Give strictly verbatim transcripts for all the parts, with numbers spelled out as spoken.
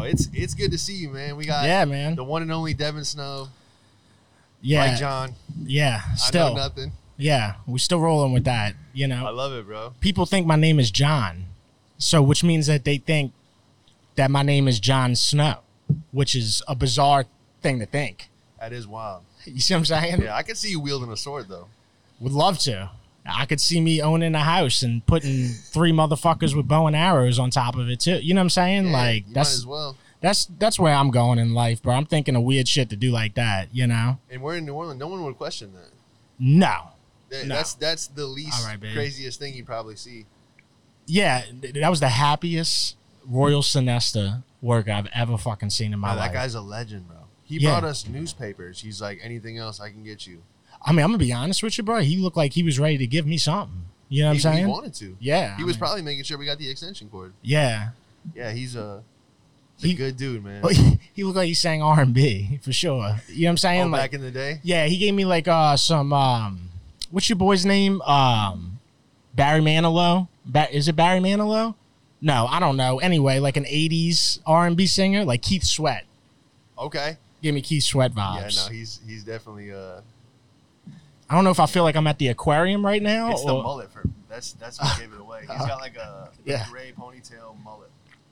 it's it's good to see you, man. We got yeah, man. the one and only Devin Snow. Yeah, Mike John. Yeah, still I know nothing. Yeah, we still rolling with that. You know, I love it, bro. People think my name is John, so which means that they think that my name is Jon Snow, which is a bizarre thing to think. That is wild. You see what I'm saying? Yeah, I could see you wielding a sword though. Would love to. I could see me owning a house and putting three motherfuckers with bow and arrows on top of it too. You know what I'm saying? Yeah, like you that's might as well. That's that's where I'm going in life, bro. I'm thinking of weird shit to do like that, you know? And we're in New Orleans. No one would question that. No. That, no. That's that's the least right, craziest thing you'd probably see. Yeah, that was the happiest Royal Sinesta work I've ever fucking seen in my Bro, life. that guy's a legend, bro. He Yeah. brought us newspapers. He's like, anything else, I can get you. I mean, I'm gonna be honest with you, bro. He looked like he was ready to give me something. You know what he, I'm saying? He wanted to. Yeah. He I was mean, probably making sure we got the extension cord. Yeah. Yeah, he's a, he's He- a good dude, man. Oh, he, he looked like he sang R and B for sure. You know what I'm saying? Oh, like, back in the day? yeah, he gave me like uh some um, what's your boy's name? Um, Barry Manilow. Ba- is it Barry Manilow? No, I don't know. Anyway, like an eighties R and B singer, like Keith Sweat. Okay. Give me Keith Sweat Yeah, vibes. no, he's he's definitely uh. I don't know if I feel like I'm at the aquarium right now. It's the or- mullet for that's that's what gave it away. He's got like a, Yeah. a gray ponytail mullet.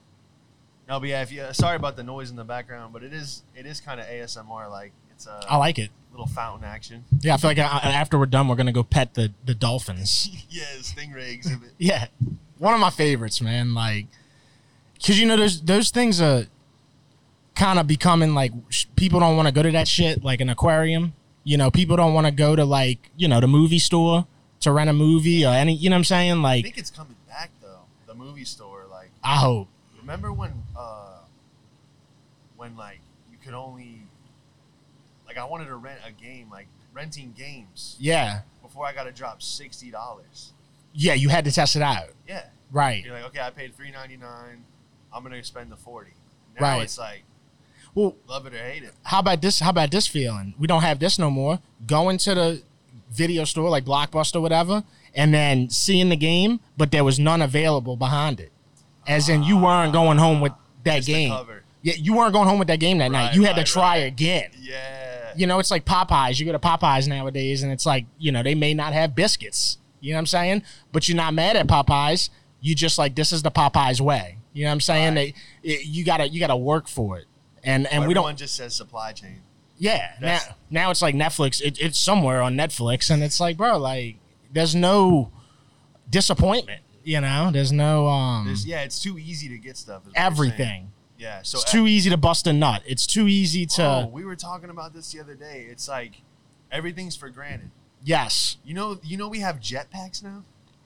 No, but yeah, if you sorry about the noise in the background, but it is it is kind of A S M R like. It's a I like it. little fountain action. Yeah, I feel like I, after we're done, we're gonna go pet the the dolphins. Yeah, stingray exhibit. Yeah, one of my favorites, man. Like, cause you know those those things are kind of becoming like sh- people don't want to go to that shit, like an aquarium. You know, people don't want to go to like you know the movie store to rent a movie or any. You know what I'm saying? I Like, think it's coming back though. The movie store, like, I hope. remember when uh when like you could only like I wanted to rent a game, like renting games Yeah, before I got to drop sixty dollars. yeah. You had to test it out, Yeah. right? You're like, okay, I paid three ninety nine. I'm gonna spend the forty. Now Right. it's like, Well, love it or hate it. how about this? How about this feeling? We don't have this no more. Going to the video store like Blockbuster, whatever, and then seeing the game, but there was none available behind it. As in, you weren't going home with that Just the game. cover. Yeah, you weren't going home with that game that night. Right, You had right, to try right. again. Yeah. You know, it's like Popeyes. You go to Popeyes nowadays, and it's like, you know, they may not have biscuits. You know what I'm saying? But you're not mad at Popeyes. You just like, this is the Popeyes way. You know what I'm saying? Right. They, it, you gotta, you gotta work for it. And and Everyone we don't. just says supply chain. Yeah. Now, That's- now it's like Netflix. It, it's somewhere on Netflix, and it's like, bro, like, there's no disappointment. You know, there's no um There's, yeah, it's too easy to get stuff. is what you're saying. everything. Yeah. So It's too easy to bust a nut. It's too easy to. Oh, we were talking about this the other day. It's like everything's for granted. Yes, You know, you know we have jetpacks now,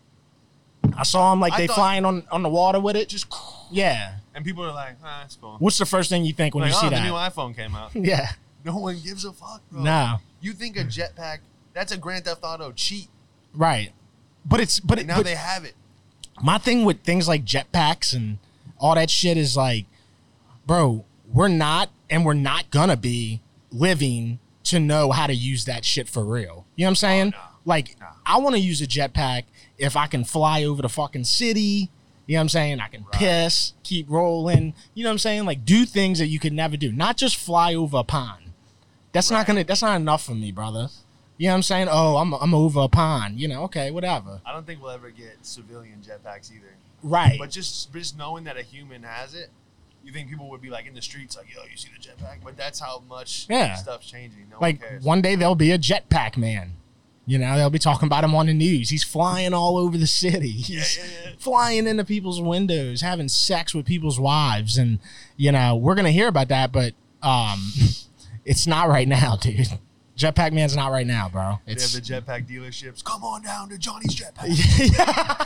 I saw them like I they thought- flying on on the water with it. just Yeah. and people are like, ah, that's cool. What's the first thing you think when Like, you oh, see the that? new iPhone came out. Yeah. No one gives a fuck, bro. No. You think a jetpack? That's a Grand Theft Auto cheat. Right. But it's but, it, And now but they have it. my thing with things like jetpacks and all that shit is like, bro, we're not and we're not gonna be living to know how to use that shit for real. You know what I'm saying? Oh, no. Like, No. I want to use a jetpack if I can fly over the fucking city. You know what I'm saying? I can piss, keep rolling. You know what I'm saying? Like, do things that you could never do. Not just fly over a pond. That's not Right. gonna. That's not enough for me, brother. You know what I'm saying? Oh, I'm I'm over a pond. You know? Okay, whatever. I don't think we'll ever get civilian jetpacks either. Right. But just just knowing that a human has it, you think people would be like in the streets, like, yo, you see the jetpack? But that's how much Yeah. stuff's changing. No Like, one cares. one day there'll be a jetpack man. You know, they'll be talking about him on the news. He's flying all over the city. He's yeah, yeah. flying into people's windows, having sex with people's wives. And, you know, we're going to hear about that, but um, it's not right now, dude. Jetpack man's not right now, bro. They It's have the jetpack dealerships. Come on down to Johnny's Jetpack. yeah.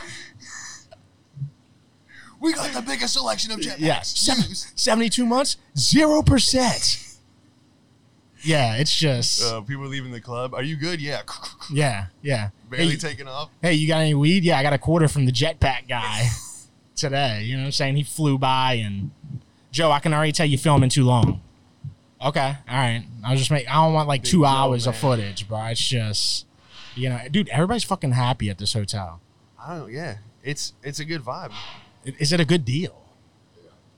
We got the biggest selection of jetpacks. Yes. Seven, Use. seventy-two months, zero percent. Yeah, it's just, Uh, people leaving the club. Are you good? Yeah. yeah, yeah. Barely Hey, taking off. hey, you got any weed? Yeah, I got a quarter from the jetpack guy today. You know what I'm saying? He flew by and Joe, I can already tell you filming too long. Okay, all right. I'll just make. I don't want like Big two Joe, hours of man. footage, bro. It's just, you know, dude. Everybody's fucking happy at this hotel. I don't. Yeah. It's it's a good vibe. I- Is it a good deal?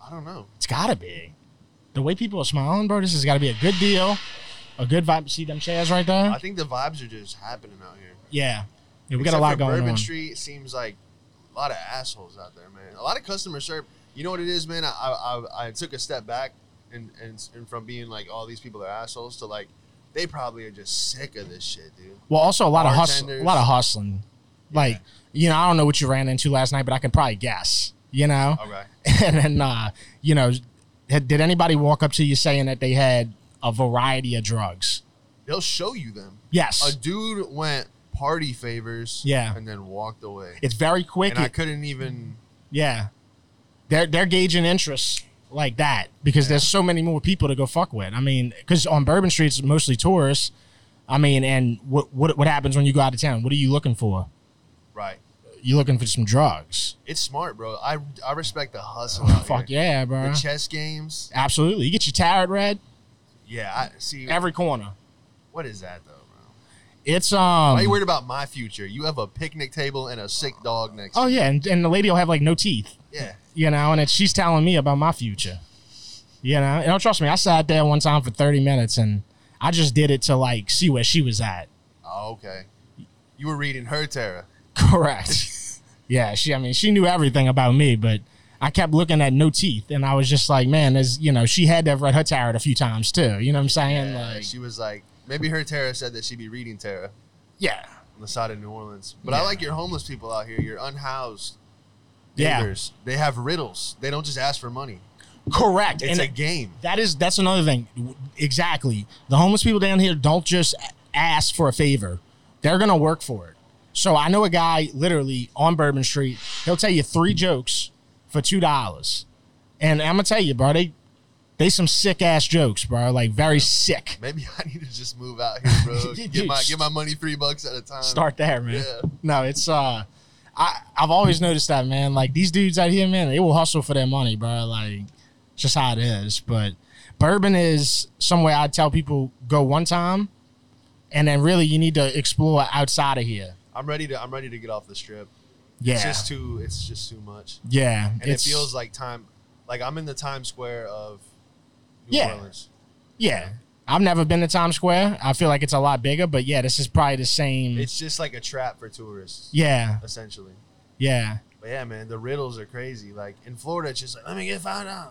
I don't know. It's gotta be. The way people are smiling, bro, this has got to be a good deal, a good vibe. See them chairs right there? I think the vibes are just happening out here. Yeah. Yeah, we Except got a lot for going Bourbon on. Street seems like a lot of assholes out there, man. A lot of customer service. You know what it is, man? I I, I took a step back and, and and from being like all these people are assholes to like they probably are just sick of this shit, dude. Well, also a lot of hustle, a Bartenders. lot of hustling. Like, Yeah. you know, I don't know what you ran into last night, but I can probably guess. You know, Okay. and then uh, you know, had- did anybody walk up to you saying that they had a variety of drugs? They'll show you them. Yes, A dude went party favors, Yeah. and then walked away. it's very quick. And I It- couldn't even. yeah, they're they're gauging interest like that because Yeah. there's so many more people to go fuck with. I mean, because on Bourbon Street it's mostly tourists. I mean, and what what what happens when you go out of town? What are you looking for? Right. You looking for some drugs? It's smart, bro. I I respect the hustle. Out Fuck here. yeah, bro. The chess games. Absolutely. You get your tarot read Yeah. I see. every corner. What is that though, bro? It's Why um. are you worried about my future? You have a picnic table and a sick dog next. Oh to you. yeah, and, and the lady will have like no teeth, Yeah. you know, and it's, she's telling me about my future. You know, and don't trust me. I sat there one time for thirty minutes, and I just did it to like see where she was at. Oh, okay. You were reading her tarot. Correct. Yeah, she. I mean, she knew everything about me, but I kept looking at no teeth, and I was just like, man, there's, you know, she had to have read her tarot a few times too. You know what I'm saying? Yeah, like, she was like, maybe her tarot said that she'd be reading tarot yeah, on the side of New Orleans. But Yeah. I like your homeless people out here, your unhoused Yeah. neighbors. They have riddles. They don't just ask for money. correct. It's and a it- game. That is that's another thing. Exactly. The homeless people down here don't just ask for a favor. They're gonna work for it. So I know a guy literally on Bourbon Street. He'll tell you three jokes for two dollars, and I'm gonna tell you, bro, they they some sick ass jokes, bro. Like very sick. Maybe I need to just move out here, bro. Dude, get my get my money three bucks at a time. Start there, man. Yeah. No, it's uh, I I've always noticed that, man. Like these dudes out here, man, they will hustle for their money, bro. Like just how it is. But Bourbon is somewhere I tell people go one time, and then really you need to explore outside of here. I'm ready to I'm ready to get off the strip. Yeah, It's just too it's just too much. yeah, And it's, it feels like time like I'm in the Times Square of New Yeah. Orleans. yeah. I've never been to Times Square. I feel like it's a lot bigger, but yeah, this is probably the same. It's just like a trap for tourists, yeah, essentially. yeah. But yeah, man, the riddles are crazy. Like in Florida, it's just like, let me get found out.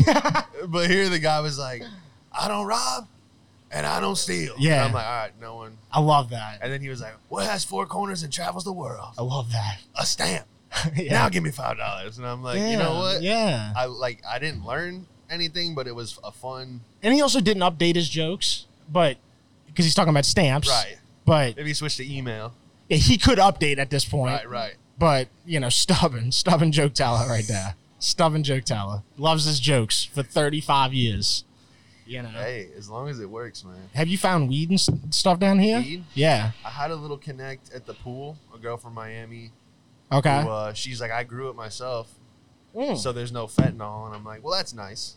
But here the guy was like, I don't rob and I don't steal. Yeah. And I'm like, all right, no one. I love that. And then he was like, what has four corners and travels the world? I love that. A stamp. yeah. Now give me five dollars. And I'm like, you know what? Yeah. I like I didn't learn anything, but it was a fun And he also didn't update his jokes, but because he's talking about stamps. right. But Maybe switch to email. yeah, he could update at this point. Right, right. But, you know, stubborn, stubborn joke teller right there. Stubborn joke teller. Loves his jokes for thirty-five years. You know. Hey, as long as it works, man. Have you found weed and s- stuff down here? Weed? Yeah. I had a little connect at the pool, a girl from Miami. Okay. Who, uh, she's like, I grew it myself, Mm. so there's no fentanyl. And I'm like, well, that's nice.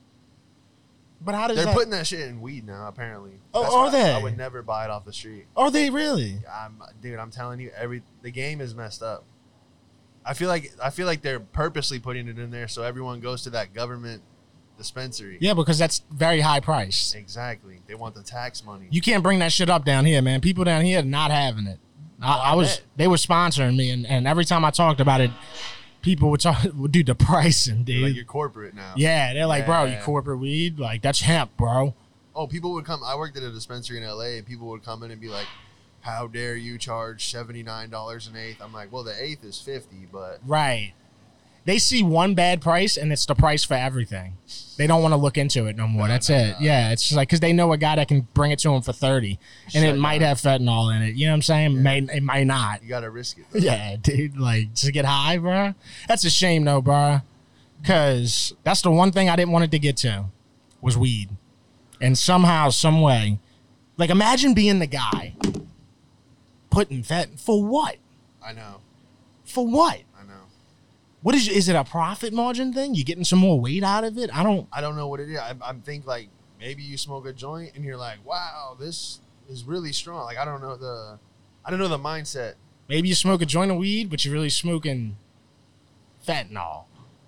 But how does They're that... putting that shit in weed now, apparently. Oh, That's are why they? I would never buy it off the street. Are they really? I'm, dude, I'm telling you, every the game is messed up. I feel like I feel like they're purposely putting it in there so everyone goes to that government dispensary. Yeah, because that's very high priced. Exactly. They want the tax money. You can't bring that shit up down here, man. People down here are not having it. I, Oh, I I was bet. they were sponsoring me, and, and every time I talked about it, people would talk would do the pricing, They're dude. like you're corporate now. Yeah, they're like, bro, you Yeah. corporate weed, like that's hemp, bro. Oh, people would come. I worked at a dispensary in L A, and people would come in and be like, "How dare you charge seventy nine dollars an eighth?" I'm like, "Well, the eighth is fifty, but Right. They see one bad price, and it's the price for everything. They don't want to look into it no more. No, That's no, it. no. Yeah, it's just like because they know a guy that can bring it to them for thirty, and it Shut might down. have fentanyl in it. You know what I'm saying? May it might not. you gotta risk it." though. Yeah, dude, like to get high, bro. That's a shame, though, bro. Cause that's the one thing I didn't want it to get to was weed, and somehow, some way, like imagine being the guy putting fat for what? I know. For what? I know. What is is it a profit margin thing? You getting some more weight out of it? I don't. I don't know what it is. I, I'm think like maybe you smoke a joint and you're like, "Wow, this is really strong." Like I don't know the, I don't know the mindset. Maybe you smoke a joint of weed, but you're really smoking fentanyl.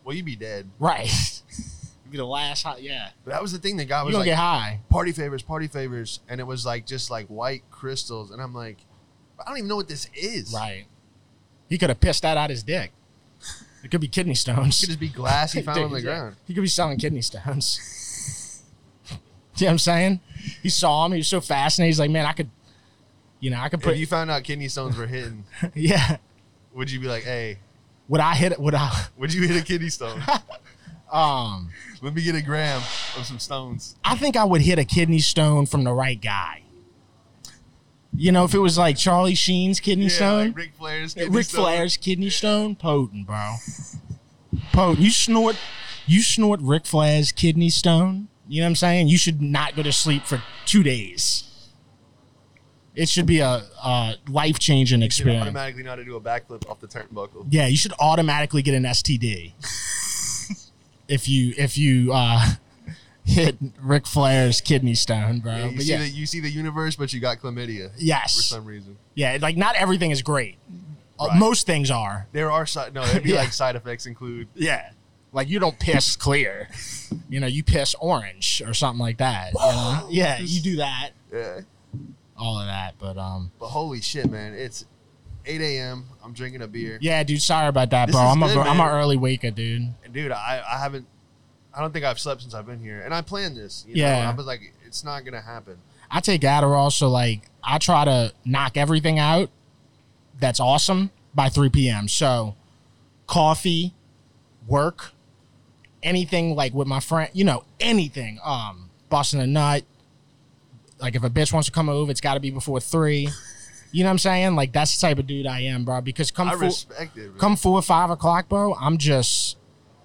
Well, you'd be dead. Right. You'd be the last hot. Yeah. But that was the thing. The guy You was gonna like, get high. party favors, party favors. And it was like just like white crystals. And I'm like, I don't even know what this is. Right. He could have pissed that out his dick. It could be kidney stones. It could just be glass he found Dude, on the yeah. ground. He could be selling kidney stones. You know what I'm saying? He saw him. He was so fascinated. He's like, man, I could, you know, I could put. If you found out kidney stones were hidden, Yeah. would you be like, hey, Would I hit it? Would I? would you hit a kidney stone? Um, Let me get a gram of some stones. I think I would hit a kidney stone from the right guy. You know, if it was like Charlie Sheen's kidney Yeah, stone, like Ric Flair's kidney Ric stone. Flair's kidney stone, potent, bro. Potent. You snort, you snort Ric Flair's kidney stone. You know what I'm saying? You should not go to sleep for two days. It should be a, a life changing You should experience. automatically know how to do a backflip off the turnbuckle. Yeah, you should automatically get an S T D if you if you uh, hit Ric Flair's kidney stone, bro. Yeah, you, But see yeah, the, you see the universe, but you got chlamydia for yes, some reason. yeah. Like not everything is great. Uh, Right. most things are. There are side no, it'd be Yeah. like side effects include. Yeah. Like you don't piss clear. You know, you piss orange or something like that. You know? Yeah, you do that. Yeah. All of that. But um But holy shit, man. It's eight a.m. I'm drinking a beer. yeah, dude, sorry about that, This bro. is I'm a good, I'm man. an early waker, dude. And dude, I, I haven't I don't think I've slept since I've been here. And I planned this. You Yeah. know? I was like, it's not gonna happen. I take Adderall, so like I try to knock everything out that's awesome by three p.m. So coffee, work, anything like with my friend, you know, anything. Um, busting a nut. Like if a bitch wants to come over, it's got to be before three. You know what I'm saying? Like that's the type of dude I am, bro. Because come I four, respect it, man. come four or five o'clock, bro, I'm just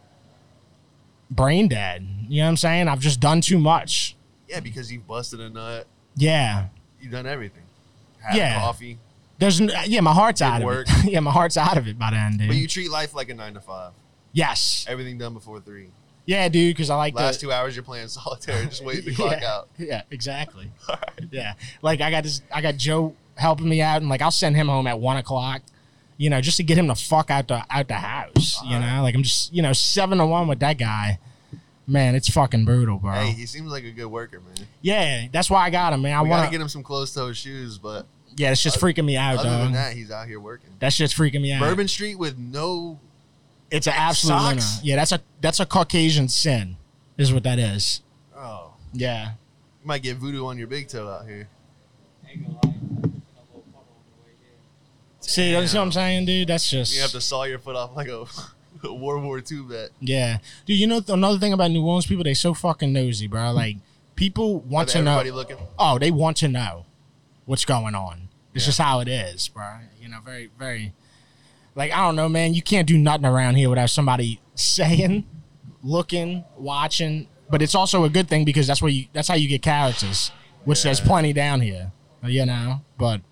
brain dead. You know what I'm saying? I've just done too much. Yeah, because you've busted a nut. Yeah. You've done everything. Had Yeah. coffee. There's n- yeah, my heart's Did out work. of it. Yeah, my heart's out of it by the end, dude. But you treat life like a nine to five. Yes. Everything done before three. Yeah, dude, because I like Last the two hours you're playing solitaire, just waiting the clock yeah, out. Yeah, exactly. All right. Yeah, like I got this, I got Joe helping me out, and like I'll send him home at one o'clock, you know, just to get him the fuck out the out the house. You know, like I'm just, you know, seven to one with that guy. Man, it's fucking brutal, bro. Hey, he seems like a good worker, man. Yeah, that's why I got him, man. I We gotta want get to. him some closed-toe shoes, but Yeah, it's just freaking me out, other dog. than that, he's out here working. That's just freaking me out. Bourbon Street with no. It's an absolute winner. Socks? Yeah, that's a that's a Caucasian sin, is what that is. Oh, Yeah. you might get voodoo on your big toe out here. Ain't gonna lie, I took a little puddle on the way here. See, that's what I'm saying, dude. That's just. You have to saw your foot off like a, a World War Two vet. Yeah, dude. You know th- another thing about New Orleans people, they so fucking nosy, bro. Like people want With to know. everybody looking. Oh, they want to know what's going on. It's Yeah. just how it is, bro. You know, very, very. Like I don't know, man. You can't do nothing around here without somebody saying, looking, watching. But it's also a good thing because that's where you. That's how you get characters, which there's Yeah. plenty down here. You know, but.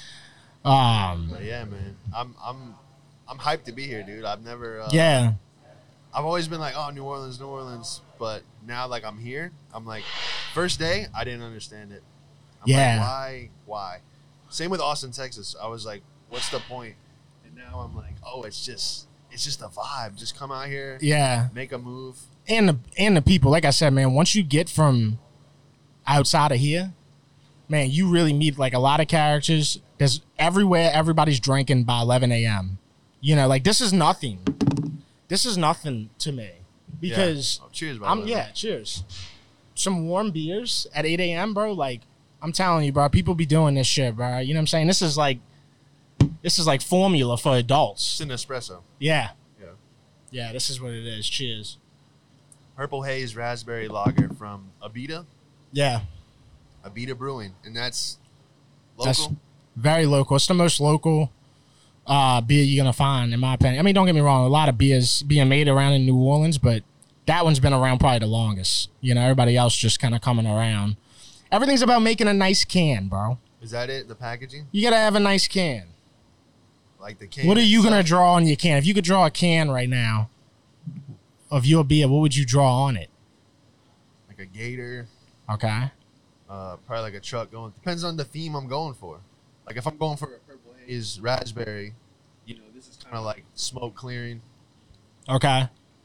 Um. But yeah, man, I'm I'm I'm hyped to be here, dude. I've never. Uh, Yeah. I've always been like, oh, New Orleans, New Orleans. But now, like, I'm here. I'm like, first day, I didn't understand it. I'm Yeah. Like, why? Why? Same with Austin, Texas. I was like, what's the point? And now I'm like, oh, it's just, it's just a vibe. Just come out here, Yeah. make a move. and the and the people, like I said, man, once you get from outside of here, man, you really meet like a lot of characters. There's everywhere, everybody's drinking by eleven a.m. You know, like this is nothing. This is nothing to me because Yeah. Oh, cheers, by I'm the way. yeah, cheers. Some warm beers at eight a.m., bro. Like I'm telling you, bro, people be doing this shit, bro. You know what I'm saying? This is like this is like formula for adults. It's an espresso. Yeah. Yeah. Yeah, this is what it is. Cheers. Purple Haze Raspberry Lager from Abita, Yeah. Abita Brewing, and that's That's local. very local. It's the most local uh, beer you're gonna find, in my opinion. I mean, don't get me wrong. A lot of beers being made around in New Orleans, but that one's been around probably the longest. You know, everybody else just kind of coming around. Everything's about making a nice can, bro. Is that it? The packaging, You gotta have a nice can. like the can. What are you gonna itself? draw on your can? If you could draw a can right now of your beer, what would you draw on it? Like a gator. Okay. Uh, probably like a truck going. Depends on the theme I'm going for. Like if I'm going for a purple haze raspberry, you know, this is kind of like smoke clearing. Okay.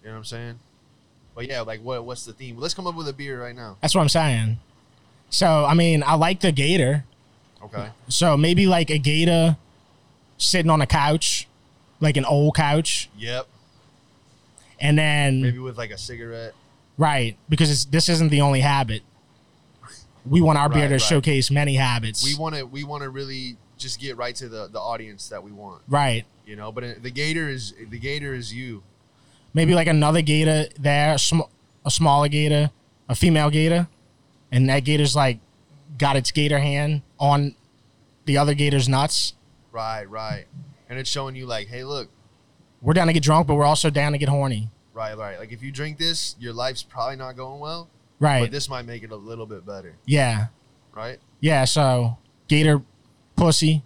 You know what I'm saying? But yeah, like what what's the theme? Let's come up with a beer right now. That's what I'm saying. So, I mean, I like the gator. Okay. So maybe like a gator sitting on a couch, like an old couch. Yep. And then, Maybe with like a cigarette. right, because it's, this isn't the only habit. We want our beer Right, to right. showcase many habits. We want to we want to really just get right to the, the audience that we want, right. you know. But it, the gator is the gator is you. Maybe like another gator there, a, sm- a smaller gator, a female gator, and that gator's like got its gator hand on the other gator's nuts. Right, right. And it's showing you like, hey, look, We're down to get drunk, but we're also down to get horny. right, right. Like if you drink this, your life's probably not going well, Right. but this might make it a little bit better, Yeah. right? Yeah. So gator pussy.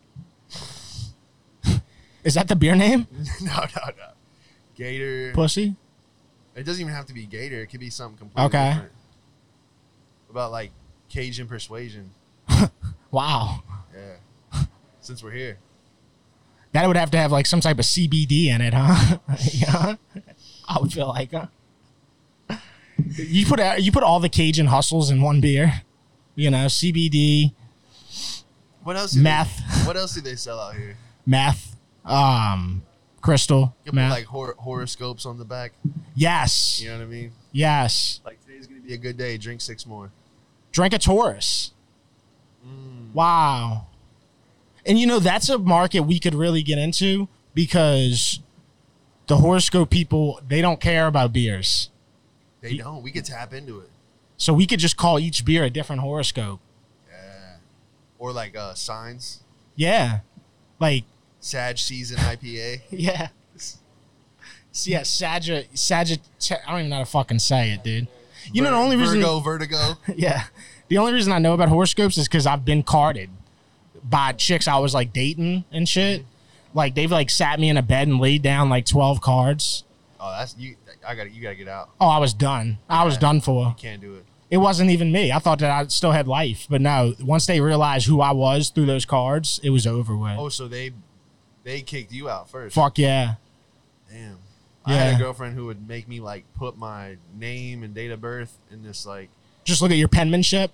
Is that the beer name? no, no, no. Gator. Pussy? It doesn't even have to be gator. It could be something completely Okay. different. About like Cajun persuasion. Wow. Yeah. Since we're here. That would have to have like some type of C B D in it, huh? Yeah. I would feel like, huh? You put you put all the Cajun hustles in one beer. You know, C B D, What else? do Meth. They, what else do they sell out here? meth, um, crystal, You put meth. like hor- horoscopes on the back. yes. You know what I mean? Yes. Like today's gonna be a good day. Drink six more. Drink a Taurus. Mm. Wow. And you know, that's a market we could really get into because the horoscope people, they don't care about beers. They don't. We could tap into it. So we could just call each beer a different horoscope. Yeah. Or like uh, signs. Yeah. Like, Sag season I P A. yeah. So yeah, Sagitt, Sagitt, I don't even know how to fucking say it, dude. You know, the only reason. Virgo, Vertigo. Yeah. The only reason I know about horoscopes is because I've been carded by chicks I was like dating and shit. Like they've like sat me in a bed and laid down like twelve cards. Oh, that's you. I got to You got to get out. Oh, I was done. I was Yeah. done for. You can't do it. It wasn't even me. I thought that I still had life, but no. Once they realized who I was through those cards, it was over with. Oh, so they they kicked you out first. Fuck yeah. Damn. I had Yeah. a girlfriend who would make me like put my name and date of birth in this like Just look at your penmanship.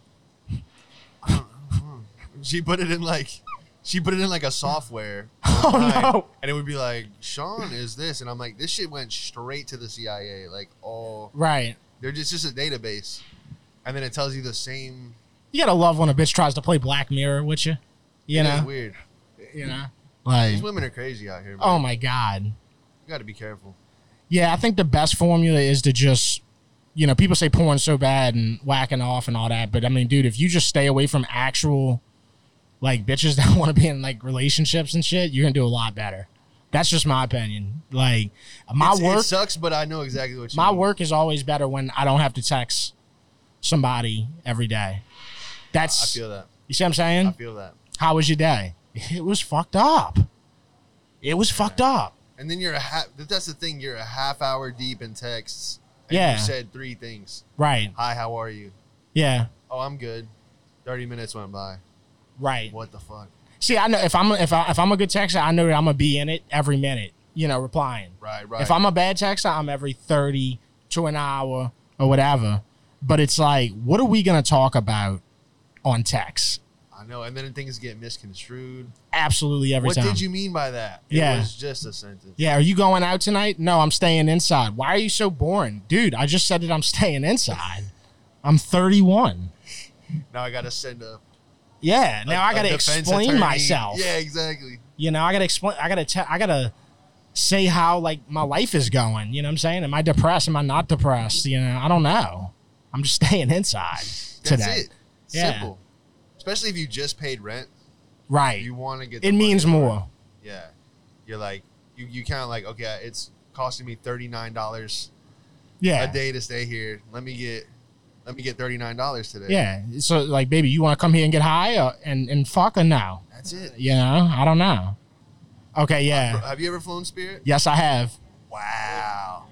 she put it in like she put it in like a software. Oh, online, no. And it would be like, Sean is this, and I'm like, this shit went straight to the C I A. Like, all Right. they're just just a database, and then it tells you the same. You gotta love when a bitch tries to play Black Mirror with you. You It is know? weird. You know? Like, These women are crazy out here. Man. oh my God. You got to be careful. Yeah, I think the best formula is to just, you know, people say porn's so bad and whacking off and all that, but I mean, dude, if you just stay away from actual, like, bitches that want to be in, like, relationships and shit, you're going to do a lot better. That's just my opinion. Like, my It's- work, It sucks, but I know exactly what you my mean. work is always better when I don't have to text somebody every day. That's, I feel that. you see what I'm I saying? feel that. How was your day? It was fucked up. It was fucked up. And then you're a half. That's the thing. You're a half hour deep in texts. And Yeah. You said three things. Right. Hi, how are you? Yeah. Oh, I'm good. Thirty minutes went by. Right. What the fuck? See, I know if I'm if I if I'm a good texter, I know that I'm gonna be in it every minute. You know, replying. Right, right. If I'm a bad texter, I'm every thirty to an hour or whatever. But it's like, what are we gonna talk about on text? I know, and then things get misconstrued. Absolutely every What time. did you mean by that? It Yeah. was just a sentence. Yeah, are you going out tonight? No, I'm staying inside. Why are you so boring, dude? I just said that I'm staying inside. I'm thirty-one. Now I gotta send a. Yeah, now a- I a gotta defense explain attorney. myself. Yeah, exactly. You know, I gotta explain. I gotta tell. I gotta say how like my life is going. You know what I'm saying? Am I depressed? Am I not depressed? You know, I don't know. I'm just staying inside That's today. it. Yeah. Simple. Especially if you just paid rent, Right. you want to get. The It money means for more. Yeah, you're like you. You kind of like, okay, it's costing me thirty nine dollars Yeah. a day to stay here. Let me get. Let me get thirty nine dollars today. Yeah. So like, baby, you want to come here and get high or, and and fuck or no? That's it. You know, I don't know. Okay. Yeah. Have you ever flown Spirit? Yes, I have. Wow.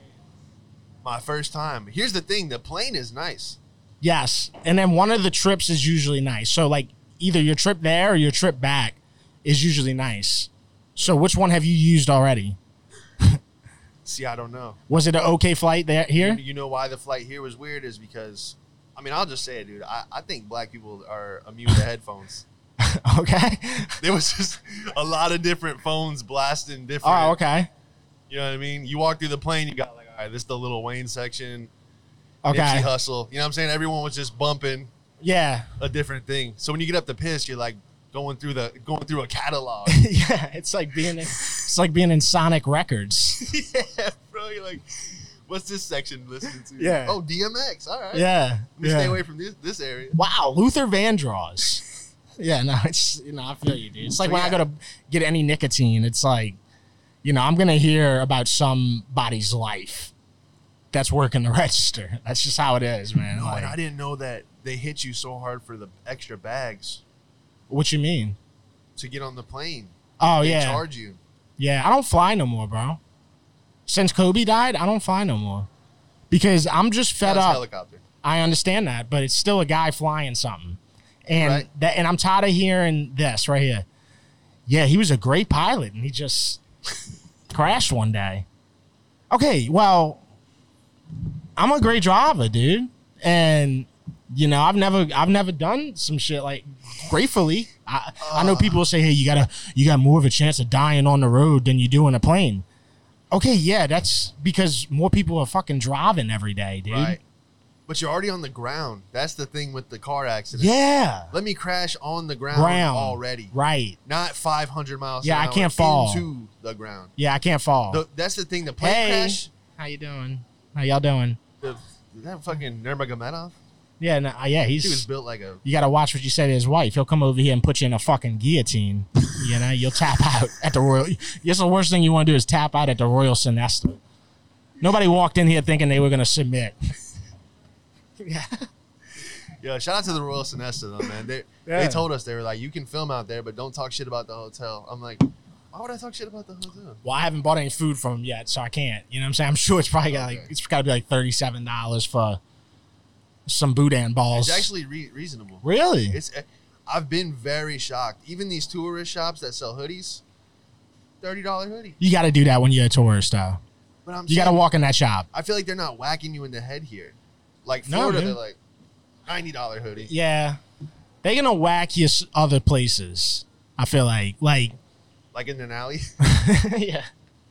My first time. Here's the thing: the plane is nice. Yes. And then one of the trips is usually nice. So like, either your trip there or your trip back is usually nice. So which one have you used already? See, I don't know. Was it an okay flight there here? You know why the flight here was weird is because, I mean, I'll just say it, dude. I, I think black people are immune to headphones. Okay. There was just a lot of different phones blasting different. Oh, okay. You know what I mean? You walk through the plane, you got like, all right, this is the Lil Wayne section. Okay. Nipsey Hustle. You know what I'm saying? Everyone was just bumping Yeah. a different thing. So when you get up to piss, you're like going through the going through a catalog. Yeah, it's like being in, it's like being in Sonic Records. Yeah, bro. You're like, what's this section listening to? Yeah. Oh, D M X. All right. Yeah. Let me yeah. stay away from this this area. Wow, Luther Vandross. Yeah, no, it's you know I feel you, dude. It's like So, when yeah. I go to get any nicotine, it's like, you know, I'm gonna hear about somebody's life that's working the register. That's just how it is, man. No, Like, and I didn't know that they hit you so hard for the extra bags what you mean? to get on the plane. Oh They yeah, charge you. yeah. I don't fly no more, bro. Since Kobe died, I don't fly no more because I'm just fed That's up. helicopter. I understand that, but it's still a guy flying something, and Right. that, and I'm tired of hearing this right here. Yeah, he was a great pilot, and he just crashed one day. Okay, well, I'm a great driver, dude, and you know I've never I've never done some shit like. Gratefully, I I know people will say, hey, you gotta you got more of a chance of dying on the road than you do in a plane. Okay, yeah, that's because more people are fucking driving every day, dude. Right. But you're already on the ground. That's the thing with the car accident. Yeah. Let me crash on the ground, Ground. already. Right. Not five hundred miles Yeah, an I hour can't fall. into the ground. Yeah, I can't fall. The, that's the thing. The plane Hey. crash, How you doing? How y'all doing? the, that fucking Nurmagomedov, Yeah, no, uh, yeah, he was he's. built like a... You got to watch what you say to his wife. He'll come over here and put you in a fucking guillotine. You know, you'll tap out at the Royal. Guess the worst thing you want to do is tap out at the Royal Sinestro. Nobody walked in here thinking they were going to submit. Yeah. Yo, shout out to the Royal Sinestro, though, man. They, Yeah. they told us, they were like, you can film out there, but don't talk shit about the hotel. I'm like, why would I talk shit about the hotel? Well, I haven't bought any food from him yet, so I can't. You know what I'm saying? I'm sure it's probably got like Okay. it's got to be like thirty-seven dollars for some boudin balls. It's actually re- reasonable. really. It's. I've been very shocked. Even these tourist shops that sell hoodies, thirty dollar hoodie. You got to do that when you're a tourist, though. But I'm You got to saying, walk in that shop. I feel like they're not whacking you in the head here. Like No, Florida, dude. they're like ninety dollar hoodie. Yeah, they're gonna whack you s- other places. I feel like, like, Like in an alley. yeah.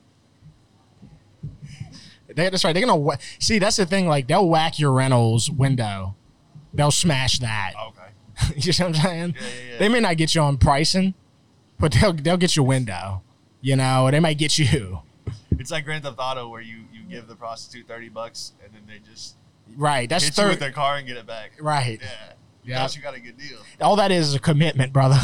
They, that's right. They're gonna wha- see. That's the thing. Like, they'll whack your Reynolds window. They'll smash that. Okay. You see what I'm saying? Yeah, yeah, yeah. They may not get you on pricing, but they'll they'll get your window. You know, or they might get you. It's like Grand Theft Auto where you, you give the prostitute thirty bucks and then they just Right. That's hit you with third. their car and get it back. Right. Yeah. Yeah. That's you got a good deal. All that is is a commitment, brother.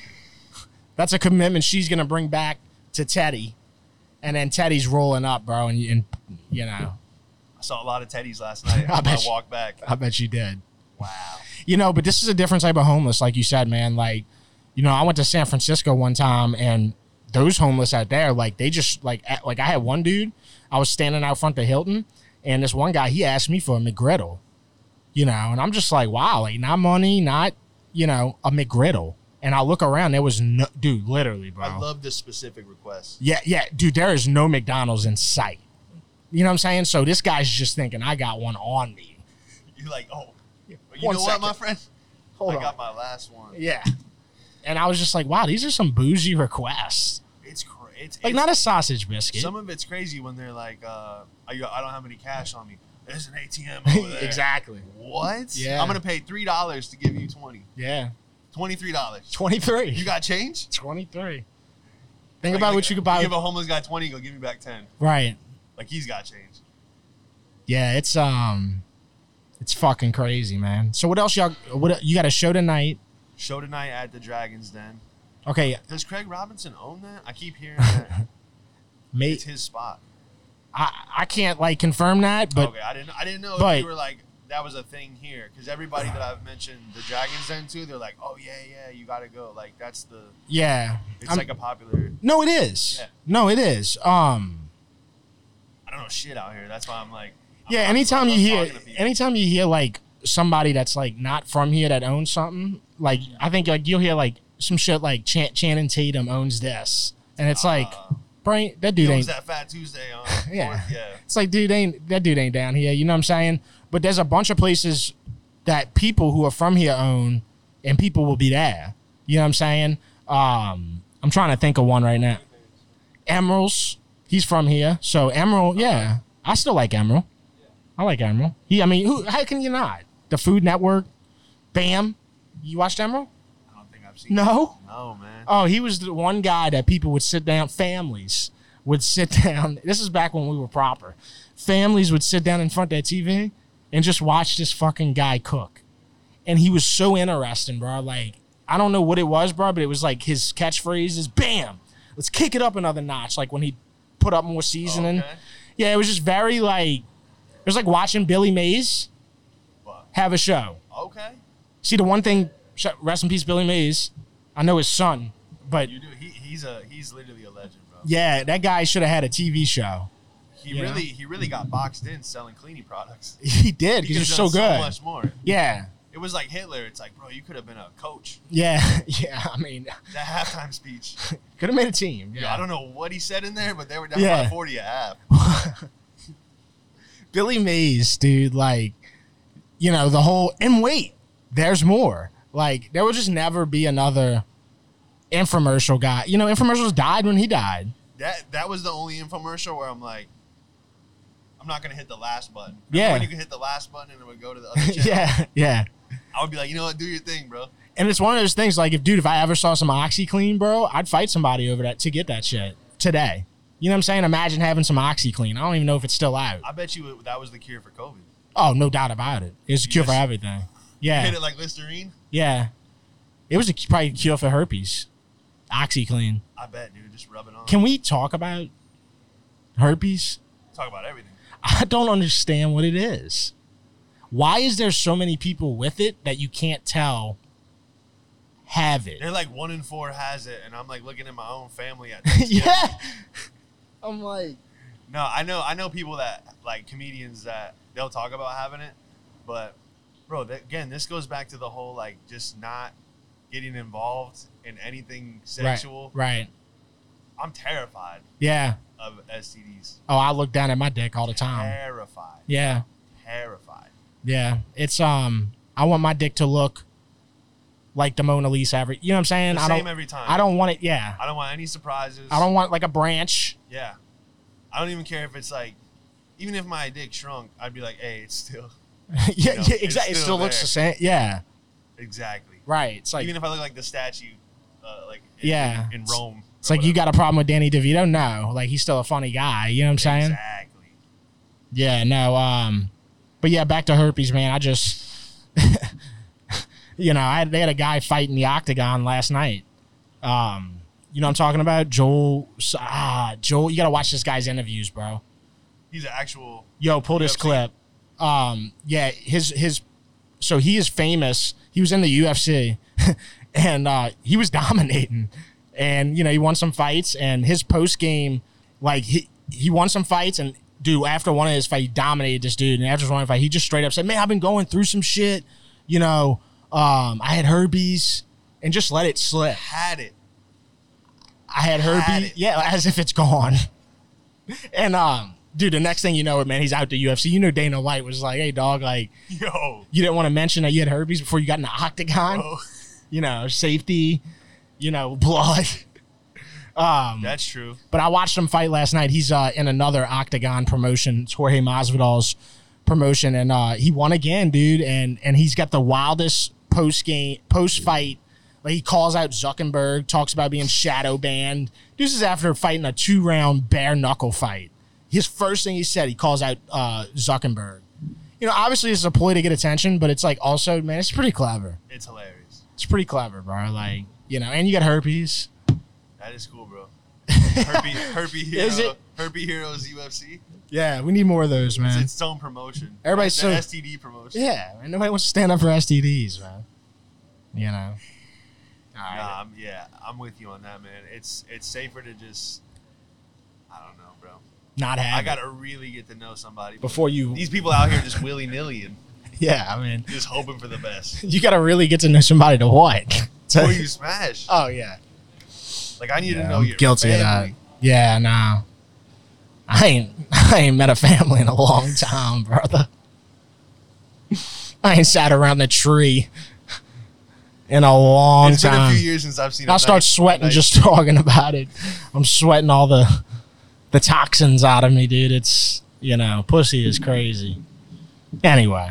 That's a commitment she's gonna bring back to Teddy, and then Teddy's rolling up, bro, and, and you know, I saw a lot of teddies last night I on my bet you- walk back. I bet you did. Wow. You know, but this is a different type of homeless, like you said, man. Like, you know, I went to San Francisco one time, and those homeless out there, like, they just like, at, like I had one dude. I was standing out front of Hilton, and this one guy, he asked me for a McGriddle, you know, and I'm just like, wow, like not money, not, you know, a McGriddle. And I look around, there was no, dude, literally, bro. I love this specific request. Yeah, yeah, dude, there is no McDonald's in sight. You know what I'm saying? So this guy's just thinking, I got one on me. You're like, oh, you One know what, my second. friend? Hold I on. got my last one. Yeah. And I was just like, wow, these are some bougie requests. It's crazy. It's, Like, it's, not a sausage biscuit. some of it's crazy when they're like, uh, I, I don't have any cash on me. There's an A T M over there. Exactly. What? Yeah. I'm gonna pay three dollars to give you twenty. Yeah. Twenty-three dollars. twenty-three. You got change? twenty-three. Think Like, about like, what you could buy. Give a homeless guy twenty, go give me back ten. Right. Like he's got change. Yeah, it's um it's fucking crazy, man. So what else y'all what you got a show tonight? Show tonight at the Dragon's Den. Okay, Does Craig Robinson own that? I keep hearing that mate, it's his spot. I I can't like confirm that, but okay, I didn't. I didn't know but- if you were like that was a thing here because everybody that I've mentioned the Dragon's Den to, they're like, oh yeah, yeah, you gotta go. Like that's the. yeah. It's I'm- like a popular. No, it is. Yeah. No, it is. Um I don't know shit out here. That's why I'm like. I'm- yeah, I'm- anytime I'm you hear talking to people. anytime you hear like somebody that's like not from here that owns something, like I think like you'll hear like some shit like Chan- Channing Tatum owns this. And it's like Uh, Bro, that dude Yo, ain't. was that Fat Tuesday on? Yeah. fourth? Yeah. It's like, dude ain't that dude ain't down here. You know what I'm saying? But there's a bunch of places that people who are from here own, and people will be there. You know what I'm saying? Um, I'm trying to think of one right now. Emerald's, he's from here, so Emerald, yeah, I still like Emerald. I like Emerald. He, I mean, who? How can you not? The Food Network, Bam. You watched Emerald? I don't think I've seen. No. It. No, man. Oh, he was the one guy that people would sit down. Families would sit down. This is back when we were proper. Families would sit down in front of that T V and just watch this fucking guy cook. And he was so interesting, bro. Like, I don't know what it was, bro, but it was like his catchphrase is "Bam, let's kick it up another notch." Like when he put up more seasoning. Okay. Yeah, it was just very like it was like watching Billy Mays What? have a show. Okay. See, the one thing, rest in peace, Billy Mays. I know his son, but You do. He, he's a he's literally a legend, bro. yeah, that guy should have had a T V show. He Yeah. really he really got boxed in selling cleaning products. He did He because could he have was so done good. So much more. Yeah, It was like Hitler. It's like, bro, you could have been a coach. yeah, yeah. I mean, That halftime speech. could have made a team. Yo, Yeah, I don't know what he said in there, but they were down Yeah. by forty at half. Billy Mays, dude. Like, you know, the whole and wait, there's more. Like, there will just never be another infomercial guy. You know, infomercials died when he died. That that was the only infomercial where I'm like, I'm not gonna hit the last button. Remember Yeah. when you could hit the last button and it would go to the other channel? yeah, yeah. I would be like, you know what, do your thing, bro. And it's one of those things. Like, if dude, if I ever saw some OxyClean, bro, I'd fight somebody over that to get that shit today. You know what I'm saying? Imagine having some OxyClean. I don't even know if it's still out. I bet you it, that was the cure for COVID. Oh, no doubt about it. It's a cure for Yes. everything. Hit Yeah, it like Listerine. yeah. It was a, probably a cure for herpes. OxyClean. I bet, dude. Just rub it on. Can we talk about herpes? Talk about everything. I don't understand what it is. Why is there so many people with it that you can't tell have it? They're like one in four has it, and I'm like looking at my own family at Yeah. I'm like, No, I know I know people that like comedians that they'll talk about having it, but bro, that, again, this goes back to the whole like just not getting involved in anything sexual. right, right. I'm terrified Yeah. of S T Ds. Oh, I look down at my dick all the time. Terrified. Yeah. Terrified. Yeah. It's um I want my dick to look like the Mona Lisa every you know what I'm saying? The I same don't every time. I don't want it, yeah. I don't want any surprises. I don't want like a branch. Yeah. I don't even care if it's like, even if my dick shrunk, I'd be like, hey, it's still yeah, know, yeah, it's exactly. It still still looks there. the same. Yeah. exactly. Right. It's like even if I look like the statue, uh, like in, Yeah. in Rome. it's like you got a problem with Danny DeVito? No. Like he's still a funny guy. You know what I'm saying? Exactly. Yeah, no, um but yeah, back to herpes, man. I just you know, I they had a guy fighting the octagon last night. Um, you know what I'm talking about? Joel ah, Joel, you gotta watch this guy's interviews, bro. He's an actual. Yo, pull this U F C? clip. Um, yeah, his his so he is famous. He was in the U F C and uh he was dominating. And you know, he won some fights and his post game, like he he won some fights and dude, after one of his fights, he dominated this dude. And after one fight, he just straight up said, man, I've been going through some shit. You know, um, I had herpes and just let it slip. Had it. I had Had herpes. it. Yeah, as if it's gone. And, um, dude, the next thing you know, man, he's out the U F C. You know, Dana White was like, hey, dog, like, Yo. you didn't want to mention that you had herpes before you got in the octagon. Bro. You know, safety, you know, blood. Um, That's true. But I watched him fight last night. He's uh, in another octagon promotion. It's Jorge Masvidal's promotion, and uh, he won again, dude. And and he's got the wildest post game, post fight. Like he calls out Zuckerberg, talks about being shadow banned. This is after fighting a two round bare knuckle fight. His first thing he said, he calls out uh, Zuckerberg. You know, obviously it's a ploy to get attention, but it's like also, man, it's pretty clever. It's hilarious. It's pretty clever, bro. Like, you know, and you got herpes. That is cool, bro. Herpy, Herpy Hero, Is it? Herpy Heroes U F C. Yeah, we need more of those, It's man. its own promotion. Everybody's the so- S T D promotion. Yeah, man, nobody wants to stand up for S T Ds, man. You know. All right. Nah, I'm, yeah, I'm with you on that, man. It's it's safer to just, I don't know, bro. Not have I it gotta really get to know somebody before you. These people out here just willy nilly and Yeah, I mean, just hoping for the best. you got to really get to know somebody to what? Before you smash, Oh yeah. like I need Yeah, to know I'm your guilty of that. family. Yeah, no. I ain't I ain't met a family in a long time, brother. I ain't sat around the tree in a long It's time. been a few years since I've seen. I a start nice- sweating nice- just talking about it. I'm sweating all the the toxins out of me, dude. It's, you know, pussy is crazy. Anyway,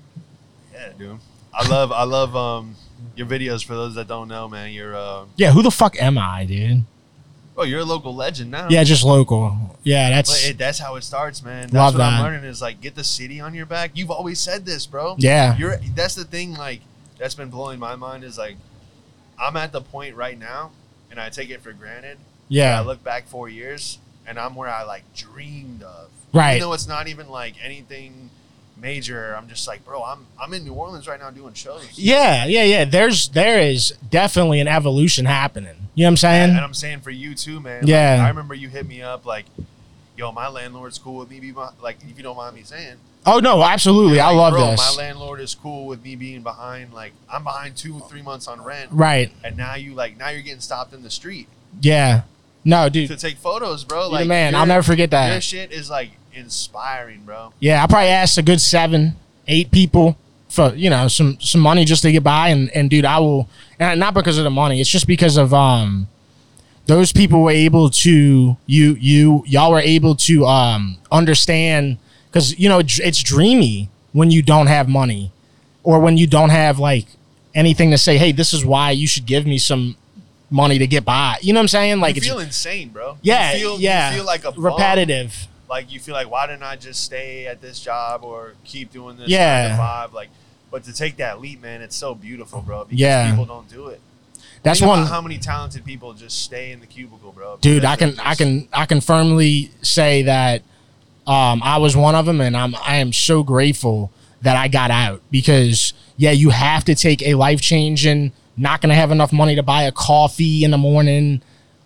Yeah, dude. I love I love um your videos. For those that don't know, man, you're uh yeah, who the fuck am I, dude? oh you're a local legend now. Yeah, just local. Yeah, But that's it, that's how it starts, man. That's Love what I'm that. learning is like get the city on your back. You've always said this, bro. yeah, You're that's the thing. Like that's been blowing my mind is like I'm at the point right now, and I take it for granted. yeah, I look back four years, and I'm where I like dreamed of. right. Even though it's not even like anything major, I'm just like, bro, I'm I'm in New Orleans right now doing shows. Yeah, yeah, yeah. There's there is definitely an evolution happening. You know what I'm saying? And I'm saying for you too, man. Like, Yeah. I remember you hit me up like, yo, my landlord's cool with me be my, like, if you don't mind me saying. Oh no, absolutely. You're I like, love bro, this. my landlord is cool with me being behind. Like, I'm behind two, three months on rent, Right. and now you like now you're getting stopped in the street Yeah. No, dude. to take photos, bro. You're Like, the man. your- I'll never forget Your that. shit is like inspiring, bro. Yeah, I probably asked a good seven, eight people for, you know, some some money just to get by, and and dude, I will, and not because of the money. It's just because of um, those people were able to you you y'all were able to um understand, because you know it's, it's dreamy when you don't have money, or when you don't have like anything to say. Hey, this is why you should give me some money to get by. You know what I'm saying? Like you it's feel insane, bro. yeah, you feel, yeah, You feel like a bum. repetitive. Like you feel like, why didn't I just stay at this job or keep doing this Yeah. nine to five? Like, but to take that leap, man, it's so beautiful, bro. Because Yeah. people don't do it. That's Think about one. how many talented people just stay in the cubicle, bro. Dude, because I can they I just- can I can firmly say that um, I was one of them, and I'm I am so grateful that I got out, because yeah, you have to take a life changing, not gonna have enough money to buy a coffee in the morning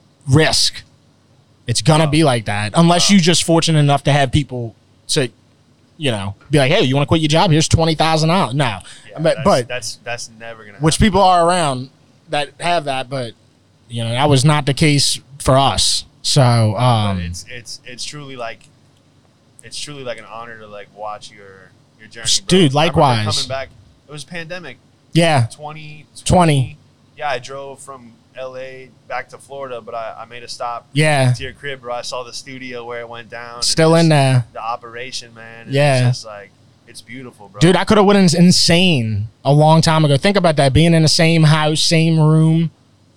risk. It's gonna be like that unless you just fortunate enough to have people to, you know, be like, hey, you want to quit your job? Here's twenty thousand dollars. No, Yeah, but that's, but that's that's never gonna. which happen. people are around that have that, but you know that was not the case for us. So But um, it's it's it's truly like, it's truly like an honor to like watch your your journey, S- bro. dude, I remember likewise. coming back, it was pandemic. yeah, twenty twenty. Yeah, I drove from L A back to Florida, but I, I made a stop yeah, to your crib, bro. I saw the studio where it went down. and still just in there, The operation, man. and Yeah. It's just like, it's beautiful, bro. dude. I could have went in- insane a long time ago. Think about that, being in the same house, same room,